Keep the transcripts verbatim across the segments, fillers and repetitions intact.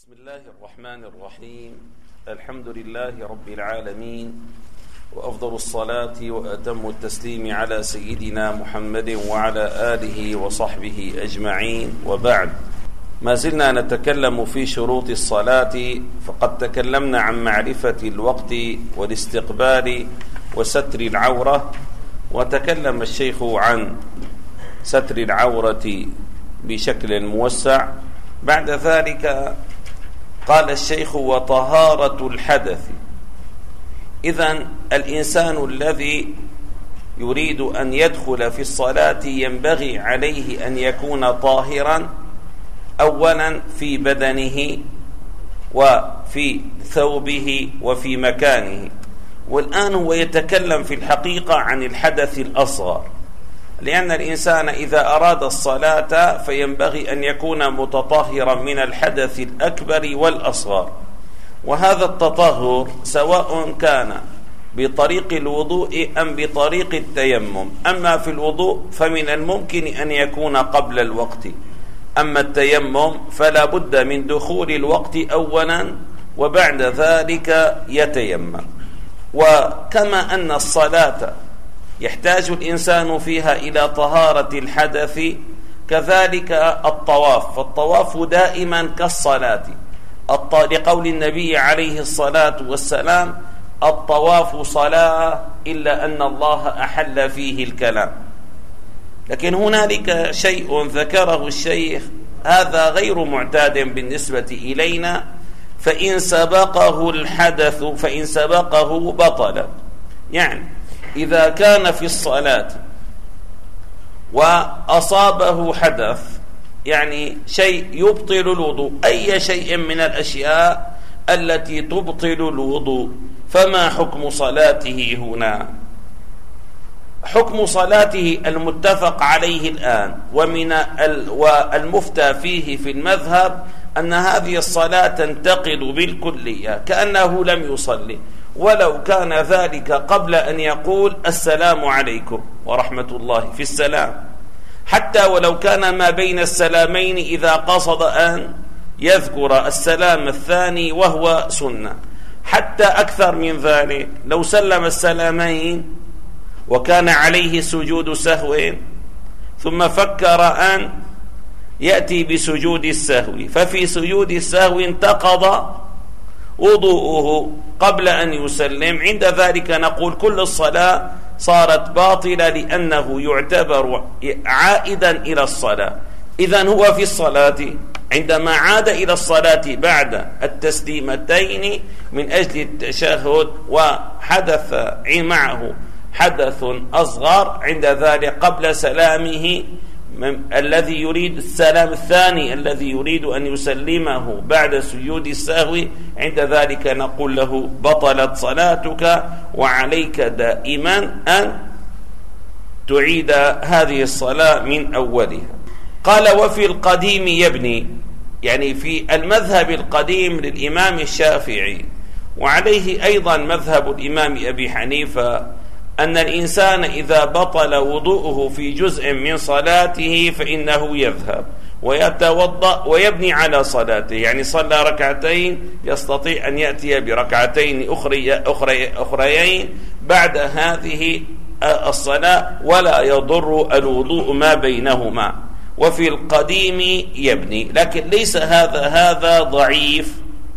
بسم الله الرحمن الرحيم. الحمد لله رب العالمين، وأفضل الصلاة وأتم التسليم على سيدنا محمد وعلى آله وصحبه أجمعين، وبعد. ما زلنا نتكلم في شروط الصلاة، فقد تكلمنا عن معرفة الوقت والاستقبال وستر العورة، وتكلم الشيخ عن ستر العورة بشكل موسع. بعد ذلك قال الشيخ: وطهارة الحدث. إذن الإنسان الذي يريد أن يدخل في الصلاة ينبغي عليه أن يكون طاهرا أولا في بدنه وفي ثوبه وفي مكانه. والآن هو يتكلم في الحقيقة عن الحدث الأصغر، لأن الإنسان إذا أراد الصلاة فينبغي أن يكون متطهرا من الحدث الأكبر والأصغر. وهذا التطهر سواء كان بطريق الوضوء أم بطريق التيمم. أما في الوضوء فمن الممكن أن يكون قبل الوقت، أما التيمم فلا بد من دخول الوقت أولا وبعد ذلك يتيمم. وكما أن الصلاة يحتاج الإنسان فيها إلى طهارة الحدث، كذلك الطواف، فالطواف دائما كالصلاة، لقول النبي عليه الصلاة والسلام: الطواف صلاة إلا أن الله أحل فيه الكلام. لكن هنالك شيء ذكره الشيخ هذا غير معتاد بالنسبة إلينا: فإن سبقه الحدث فإن سبقه بطل. يعني إذا كان في الصلاة وأصابه حدث، يعني شيء يبطل الوضوء، أي شيء من الأشياء التي تبطل الوضوء، فما حكم صلاته هنا؟ حكم صلاته المتفق عليه الآن ومن والمفتى فيه في المذهب أن هذه الصلاة تنتقض بالكلية كأنه لم يصلي، ولو كان ذلك قبل أن يقول السلام عليكم ورحمة الله في السلام، حتى ولو كان ما بين السلامين إذا قصد أن يذكر السلام الثاني وهو سنة. حتى أكثر من ذلك، لو سلم السلامين وكان عليه سجود سهو ثم فكر أن يأتي بسجود السهو، ففي سجود السهو انتقض وضوءه قبل أن يسلم، عند ذلك نقول كل الصلاة صارت باطلة لأنه يعتبر عائدا إلى الصلاة. إذن هو في الصلاة عندما عاد إلى الصلاة بعد التسليمتين من أجل التشهد وحدث معه حدث أصغر، عند ذلك قبل سلامه الذي يريد السلام الثاني الذي يريد أن يسلمه بعد سجود السهو، عند ذلك نقول له: بطلت صلاتك وعليك دائما أن تعيد هذه الصلاة من أولها. قال: وفي القديم يبني، يعني في المذهب القديم للإمام الشافعي، وعليه أيضا مذهب الإمام أبي حنيفة، أن الإنسان إذا بطل وضوءه في جزء من صلاته فإنه يذهب ويتوضأ ويبني على صلاته، يعني صلى ركعتين يستطيع أن يأتي بركعتين أخري أخري أخريين بعد هذه الصلاة ولا يضر الوضوء ما بينهما. وفي القديم يبني، لكن ليس هذا هذا ضعيف،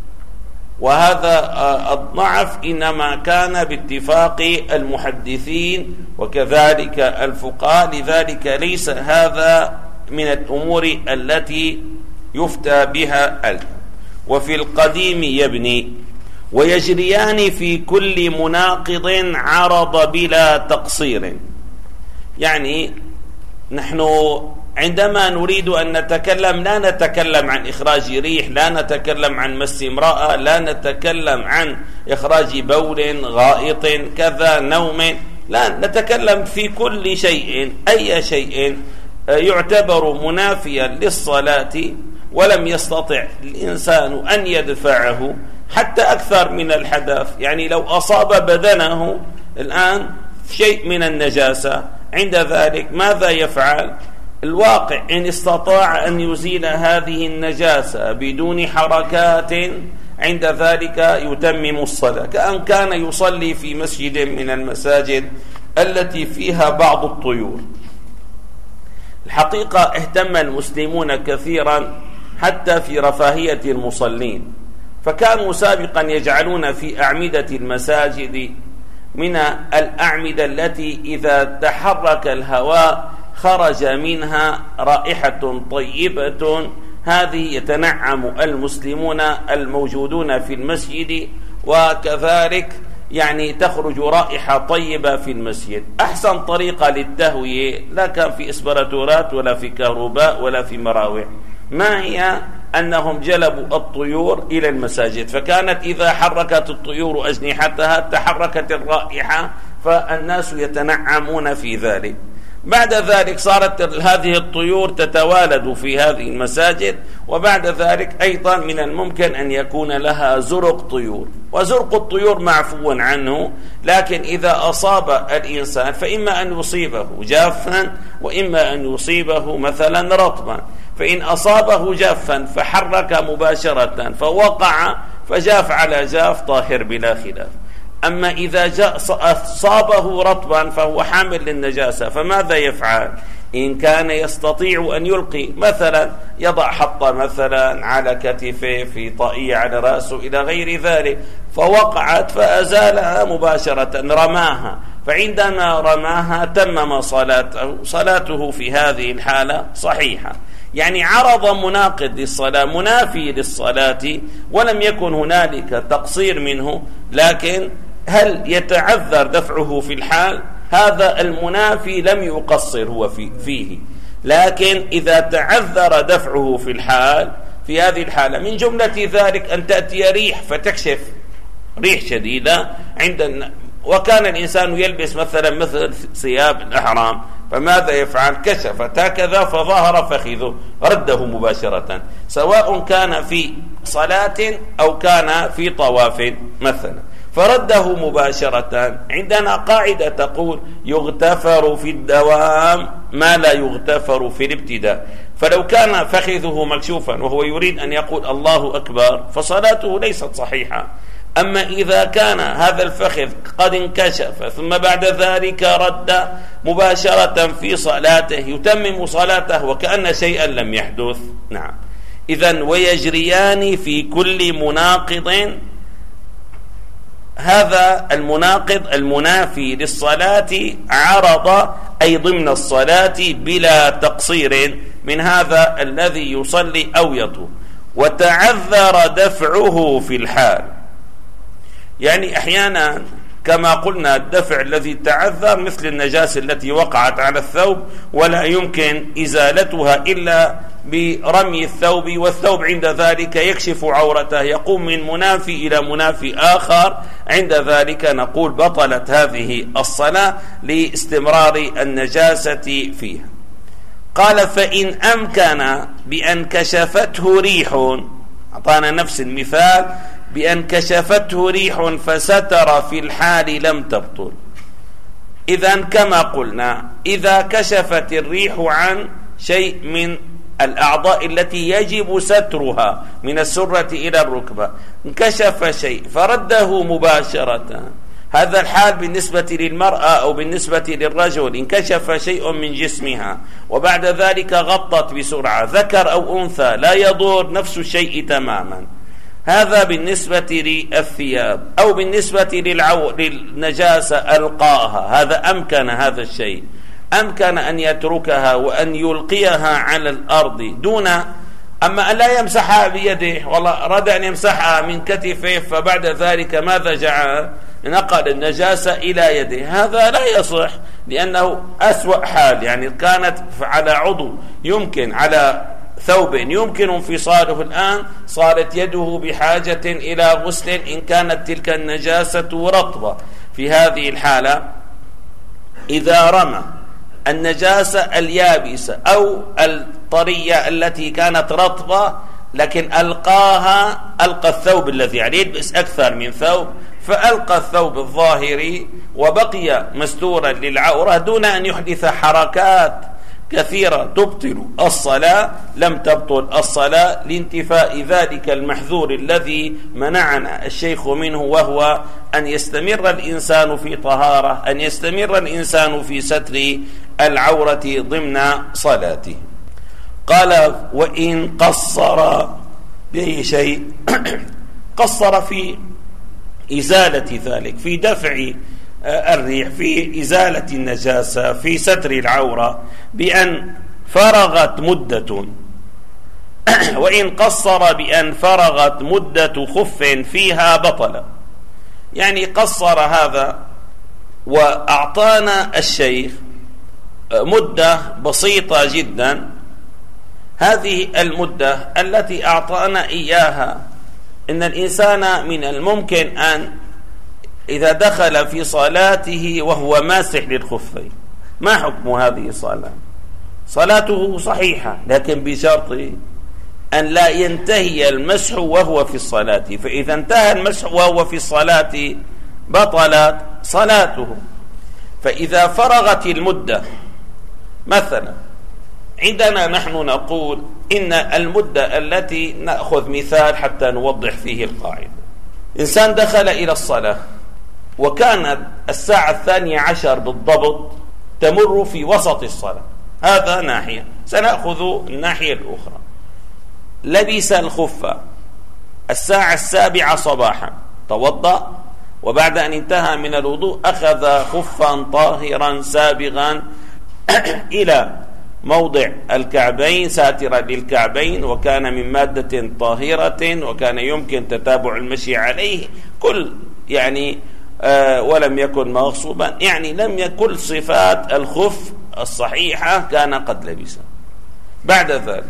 وهذا الضعف إنما كان باتفاق المحدثين وكذلك الفقهاء، لذلك ليس هذا من الأمور التي يفتى بها الآن. وفي القديم يبني ويجريان في كل مناقض عرض بلا تقصير. يعني نحن عندما نريد أن نتكلم لا نتكلم عن إخراج ريح، لا نتكلم عن مس امرأة، لا نتكلم عن إخراج بول، غائط، كذا، نوم، لا نتكلم في كل شيء، أي شيء يعتبر منافيا للصلاة ولم يستطع الإنسان أن يدفعه، حتى أكثر من الحدث. يعني لو أصاب بدنه الآن شيء من النجاسة، عند ذلك ماذا يفعل؟ الواقع إن استطاع أن يزيل هذه النجاسة بدون حركات عند ذلك يتمم الصلاة، كأن كان يصلي في مسجد من المساجد التي فيها بعض الطيور. الحقيقة اهتم المسلمون كثيرا حتى في رفاهية المصلين، فكانوا سابقا يجعلون في أعمدة المساجد من الأعمدة التي إذا تحرك الهواء خرج منها رائحة طيبة، هذه يتنعم المسلمون الموجودون في المسجد، وكذلك يعني تخرج رائحة طيبة في المسجد. أحسن طريقة للتهوية لا كان في إسبراتورات ولا في كهرباء ولا في مراوح، ما هي؟ أنهم جلبوا الطيور إلى المساجد، فكانت إذا حركت الطيور أجنحتها تحركت الرائحة، فالناس يتنعمون في ذلك. بعد ذلك صارت هذه الطيور تتوالد في هذه المساجد، وبعد ذلك أيضا من الممكن أن يكون لها زرق طيور، وزرق الطيور معفو عنه، لكن إذا أصاب الإنسان فإما أن يصيبه جافا وإما أن يصيبه مثلا رطبا، فإن أصابه جافا فحرك مباشرة فوقع فجاف على جاف طاهر بلا خلاف. أما إذا جاء أصابه رطبا فهو حامل للنجاسة، فماذا يفعل؟ إن كان يستطيع أن يلقي مثلا يضع حطة مثلا على كتفه، في طائية على رأسه إلى غير ذلك، فوقعت فأزالها مباشرة، رماها، فعندما رماها تمم صلاته، صلاته في هذه الحالة صحيحة. يعني عرض مناقض للصلاة، منافي للصلاة، ولم يكن هنالك تقصير منه، لكن هل يتعذر دفعه في الحال؟ هذا المنافي لم يقصر هو في فيه، لكن إذا تعذر دفعه في الحال، في هذه الحالة من جملة ذلك أن تأتي ريح فتكشف ريح شديدة عند، وكان الإنسان يلبس مثلا مثل ثياب الإحرام، فماذا يفعل؟ كشفت هكذا فظهر فخذه، رده مباشرة، سواء كان في صلاة أو كان في طواف مثلا، فرده مباشرة. عندنا قاعدة تقول يغتفر في الدوام ما لا يغتفر في الابتداء، فلو كان فخذه مكشوفا وهو يريد أن يقول الله أكبر فصلاته ليست صحيحة. أما إذا كان هذا الفخذ قد انكشف ثم بعد ذلك رد مباشرة في صلاته يتمم صلاته وكأن شيئا لم يحدث. نعم، إذن ويجريان في كل مناقض، هذا المناقض المنافي للصلاة عرض أي ضمن الصلاة بلا تقصير من هذا الذي يصلي أو يطوف، وتعذر دفعه في الحال. يعني أحيانا كما قلنا الدفع الذي تعذر مثل النجاسة التي وقعت على الثوب ولا يمكن إزالتها إلا برمي الثوب، والثوب عند ذلك يكشف عورته، يقوم من منافي إلى منافي آخر، عند ذلك نقول بطلت هذه الصلاة لاستمرار النجاسة فيها. قال فإن أمكن بأن كشفته ريح، أعطانا نفس المثال، بأن كشفته ريح فستر في الحال لم تبطل. إذن كما قلنا إذا كشفت الريح عن شيء من الأعضاء التي يجب سترها من السرة إلى الركبة، انكشف شيء فرده مباشرة، هذا الحال بالنسبة للمرأة أو بالنسبة للرجل انكشف شيء من جسمها وبعد ذلك غطت بسرعة، ذكر أو أنثى لا يضر نفس الشيء تماما. هذا بالنسبة للثياب، أو بالنسبة للعو... للنجاسة ألقاها، هذا أمكن هذا الشيء، أمكن أن يتركها وأن يلقيها على الأرض دون، أما أن لا يمسحها بيده، والله أراد أن يمسحها من كتفه فبعد ذلك ماذا جعل؟ نقل النجاسة إلى يده، هذا لا يصح، لأنه أسوأ حال، يعني كانت على عضو يمكن، على ثوب يمكن انفصاله الآن، صارت يده بحاجة إلى غسل إن كانت تلك النجاسة رطبة. في هذه الحالة إذا رمى النجاسة اليابسة أو الطرية التي كانت رطبة لكن ألقاها، ألقى الثوب الذي عليه، يلبس أكثر من ثوب، فألقى الثوب الظاهري وبقي مستورا للعورة دون أن يحدث حركات كثيرة تبطل الصلاة لم تبطل الصلاة لانتفاء ذلك المحذور الذي منعنا الشيخ منه، وهو أن يستمر الإنسان في طهارة، أن يستمر الإنسان في ستر العورة ضمن صلاته. قال وإن قصر بأي شيء قصر في إزالة ذلك، في دفع الريح، في إزالة النجاسة، في ستر العورة، بأن فرغت مدة وإن قصر بأن فرغت مدة خف فيها بطل. يعني قصر هذا وأعطانا الشيخ مدة بسيطة جدا، هذه المدة التي أعطانا إياها إن الإنسان من الممكن أن إذا دخل في صلاته وهو ماسح للخفين، ما حكم هذه الصلاة؟ صلاته صحيحة، لكن بشرط أن لا ينتهي المسح وهو في الصلاة، فإذا انتهى المسح وهو في الصلاة بطلت صلاته. فإذا فرغت المدة، مثلا عندنا نحن نقول إن المدة التي نأخذ مثال حتى نوضح فيه القاعدة، إنسان دخل إلى الصلاة وكانت الساعة الثانية عشر بالضبط تمر في وسط الصلاة، هذا ناحية، سنأخذ الناحية الأخرى. لبس الخف الساعة السابعة صباحا، توضأ، وبعد أن انتهى من الوضوء أخذ خفا طاهرا سابغا إلى موضع الكعبين ساترا للكعبين، وكان من مادة طاهرة، وكان يمكن تتابع المشي عليه كل يعني آه ولم يكن مغصوبا، يعني لم يكن صفات الخف الصحيحة كان قد لبسها. بعد ذلك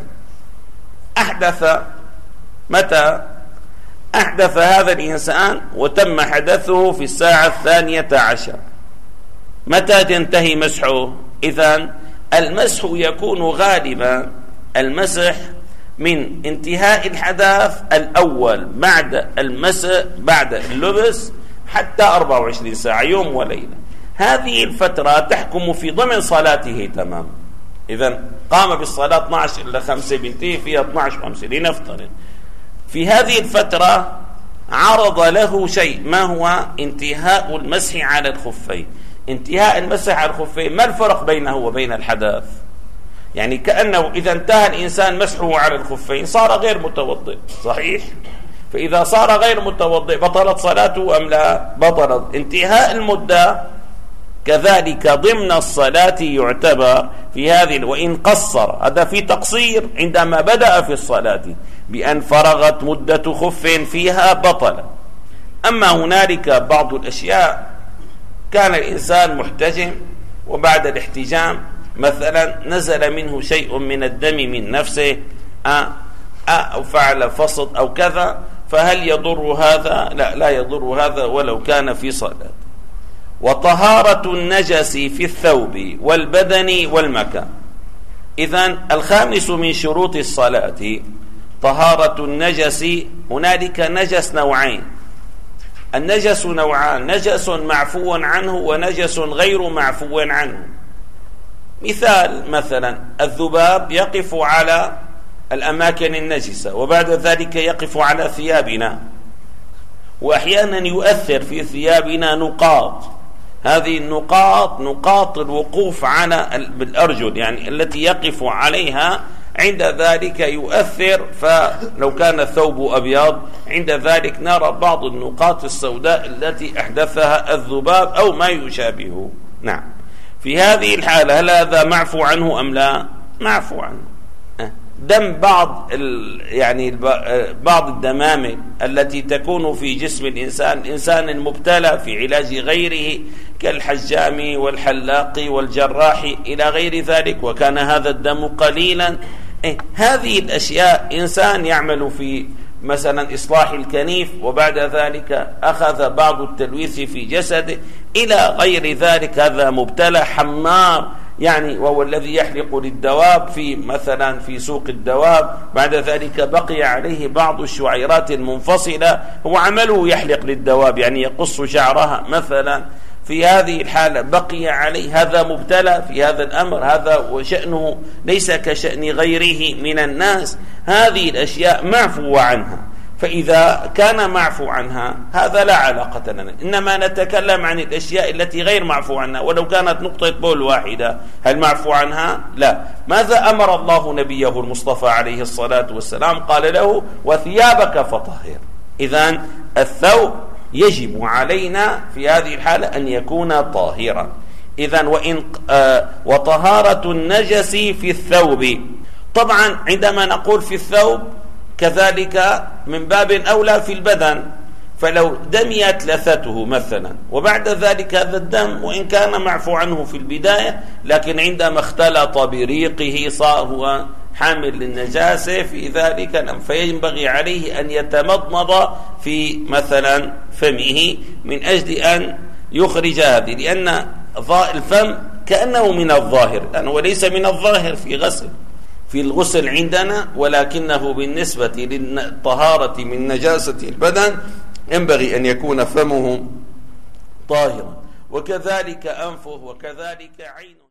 أحدث، متى أحدث هذا الإنسان وتم حدثه في الساعة الثانية عشر، متى تنتهي مسحه؟ إذن المسح يكون غالبا المسح من انتهاء الحدث الأول بعد المسح بعد اللبس حتى أربعة وعشرين ساعة، يوم وليلة. هذه الفترة تحكم في ضمن صلاته تماما. إذن قام بالصلاة اثني عشر إلى خمسة بنتهي فيها اثني عشر خمسة لنفترض. في هذه الفترة عرض له شيء، ما هو انتهاء المسح على الخفين. انتهاء المسح على الخفين ما الفرق بينه وبين الحدث؟ يعني كأنه إذا انتهى الإنسان مسحه على الخفين صار غير متوضئ، صحيح؟ فإذا صار غير متوضئ بطلت صلاته أم لا؟ بطلت. انتهاء المدة كذلك ضمن الصلاة يعتبر في هذه. وإن قصر، هذا في تقصير عندما بدأ في الصلاة بأن فرغت مدة خف فيها بطل. أما هنالك بعض الأشياء كان الإنسان محتجم، وبعد الاحتجام مثلا نزل منه شيء من الدم من نفسه أه أو فعل فصد أو كذا، فهل يضر هذا؟ لا، لا يضر هذا ولو كان في صلاة. وطهارة النجس في الثوب والبدن والمكان. إذن الخامس من شروط الصلاة طهارة النجس. هنالك نجس نوعين، النجس نوعان، نجس معفو عنه ونجس غير معفو عنه. مثال مثلا الذباب يقف على الأماكن النجسة وبعد ذلك يقف على ثيابنا، وأحيانا يؤثر في ثيابنا نقاط، هذه النقاط نقاط الوقوف على الأرجل يعني التي يقف عليها، عند ذلك يؤثر. فلو كان الثوب أبيض عند ذلك نرى بعض النقاط السوداء التي أحدثها الذباب أو ما يشابهه. نعم، في هذه الحالة هل هذا معفو عنه أم لا؟ معفو عنه. دم بعض يعني بعض الدمامل التي تكون في جسم الإنسان، الإنسان المبتلى في علاج غيره كالحجام والحلاق والجراح إلى غير ذلك، وكان هذا الدم قليلا، إيه هذه الأشياء إنسان يعمل في مثلا إصلاح الكنيف وبعد ذلك أخذ بعض التلويث في جسده إلى غير ذلك، هذا مبتلى حمار يعني، وهو الذي يحلق للدواب في مثلا في سوق الدواب، بعد ذلك بقي عليه بعض الشعيرات المنفصلة، هو عمله يحلق للدواب يعني يقص شعرها مثلا، في هذه الحالة بقي عليه، هذا مبتلى في هذا الأمر، هذا وشأنه ليس كشأن غيره من الناس. هذه الأشياء معفو عنها، فإذا كان معفو عنها هذا لا علاقة لنا، إنما نتكلم عن الأشياء التي غير معفو عنها. ولو كانت نقطة بول واحدة هل معفو عنها؟ لا. ماذا أمر الله نبيه المصطفى عليه الصلاة والسلام؟ قال له وثيابك فطهر. إذن الثوب يجب علينا في هذه الحالة أن يكون طاهرا. إذن وإن آه وطهارة النجس في الثوب، طبعا عندما نقول في الثوب كذلك من باب أولى في البدن، فلو دميت لثته مثلا وبعد ذلك هذا الدم وإن كان معفو عنه في البداية، لكن عندما اختلط بريقه صار هو حامل للنجاسة في ذلك الأمر، فينبغي عليه أن يتمضمض في مثلا فمه من أجل أن يخرج هذه، لأن الفم كأنه من الظاهر، لأنه وليس من الظاهر في غسل في الغسل عندنا، ولكنه بالنسبة للطهارة من نجاسة البدن ينبغي أن يكون فمه طاهرا، وكذلك أنفه وكذلك عينه.